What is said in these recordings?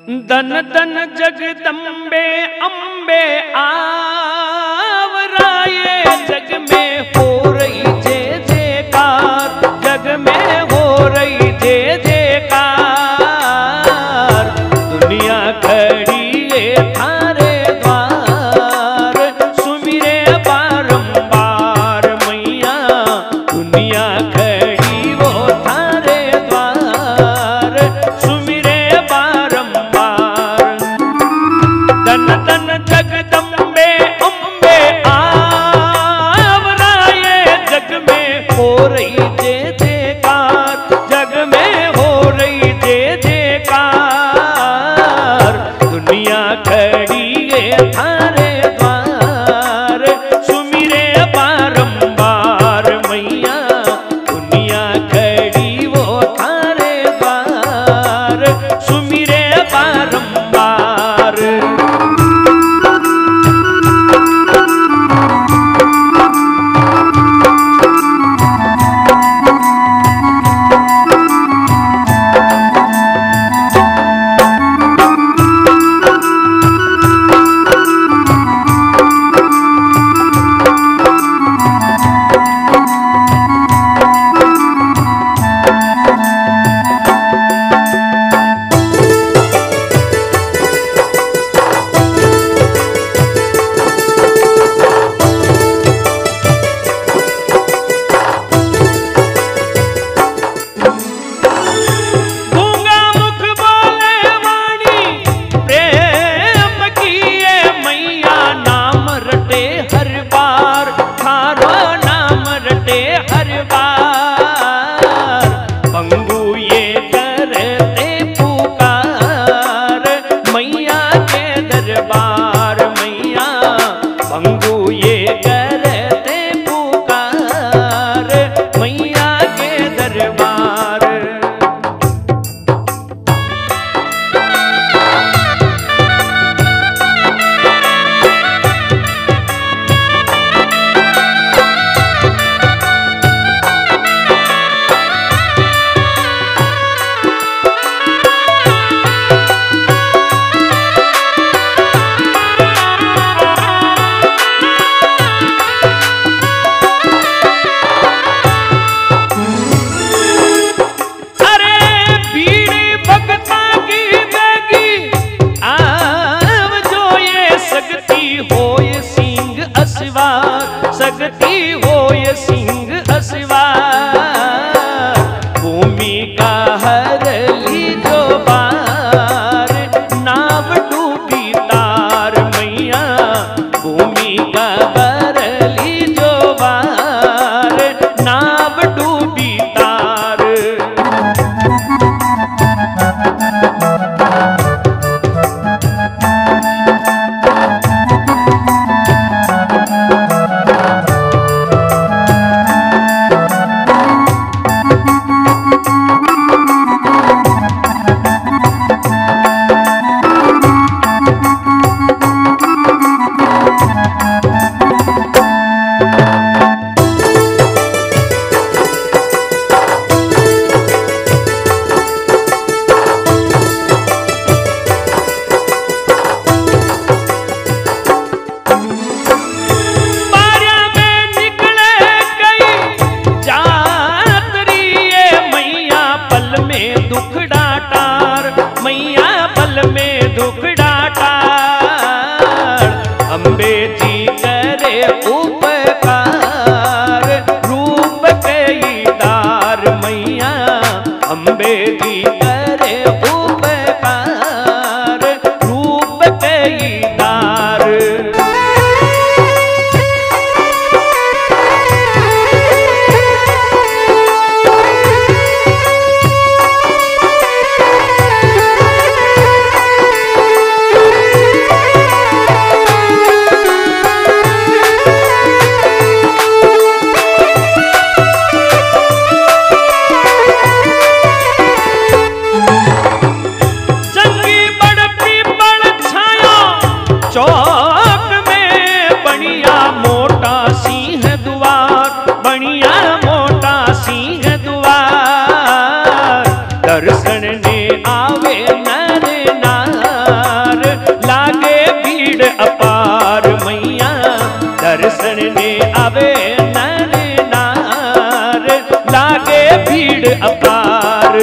दन दन जगदम्बे अम्बे आवराये, जग में हो रही जय जयकार, जग में हो रही जय जयकार। दुनिया खड़ी है थारे द्वार, सुमिरे बारंबार मैया। दुनिया खड़ी वो थारे द्वार, सुमिरे बारंबार। दन दन जगदम्बे अम्बे आवराये, जग में हो रही जय जयकार, जग में हो रही जय जयकार। दुनिया खड़ी है थारे द्वार, सुमिरे बारंबार मैया। दुनिया खड़ी वो थारे द्वार, सुमिरे बारंबार। लागे भीड़ अपार।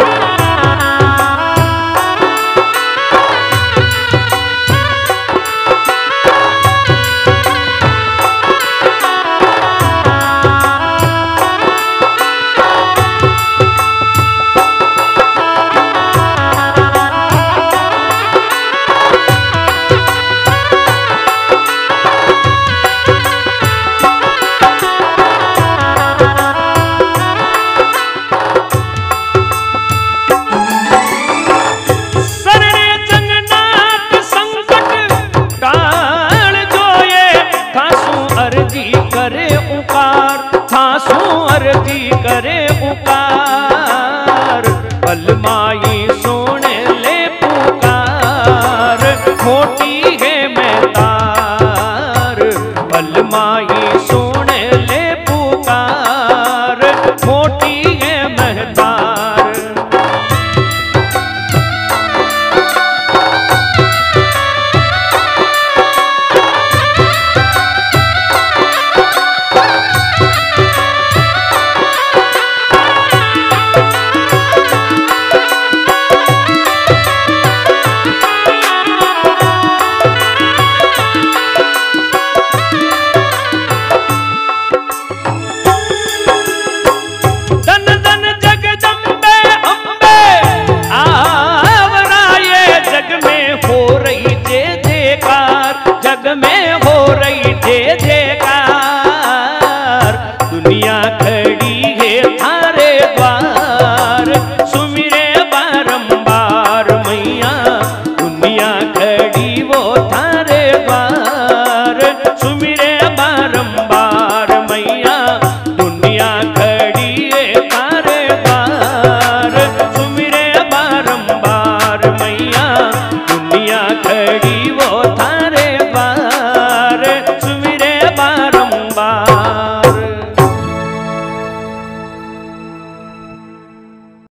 अर्जी करे उकार, बलमाई सुन ले पुकार, मोटी है मैं तार। बलमाई सुन ले पुकार, मोटी है मैं तार। जग में हो रही जय जयकार, दुनिया खड़ी है थारे द्वार, सुमिरे बारंबार मैया, दुनिया खड़ी वो थारे द्वार।